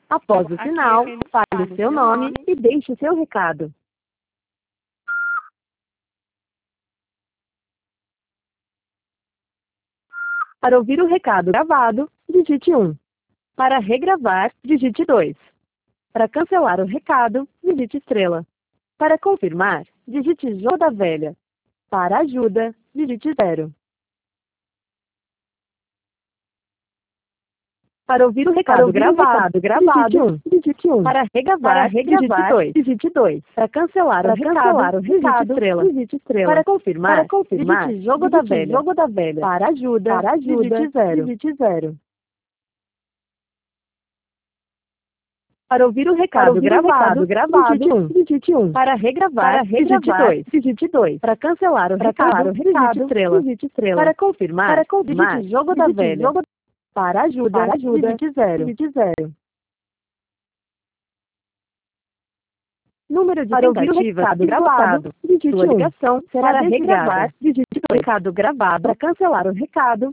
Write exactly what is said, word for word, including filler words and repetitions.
Após o sinal, fale o seu nome e deixe o seu recado. Para ouvir o recado gravado, digite um. Para regravar, digite dois. Para cancelar o recado, digite estrela. Para confirmar, digite Jogo da Velha. Para ajuda, digite zero. Para ouvir o recado ouvir o gravado, recado gravado, digite um. Para regravar, Para regravar, digite dois. Para cancelar o Para recado, cancelar o digite recado, estrela. digite estrela. Para confirmar, Para confirmar, digite Jogo da digite Velha. Jogo da Velha. Para ajuda, Para ajuda, digite zero. digite zero. Para ouvir o Para recado ouvir o gravado, recado gravado, digite um. digite um. Para regravar, Para digite regravar, dois. digite dois. Para cancelar o Para recado, cancelar o digite recado, estrela. digite estrela. Para confirmar, Para confirmar, digite Jogo da digite Velha. Jogo Para ajuda, Para ajuda, digite zero. digite zero. Número de Para ouvir o tentativas recado esgotado. gravado, digite Sua um. ligação será Para desligada. regravar, digite dois. Recado gravado. Para cancelar o recado,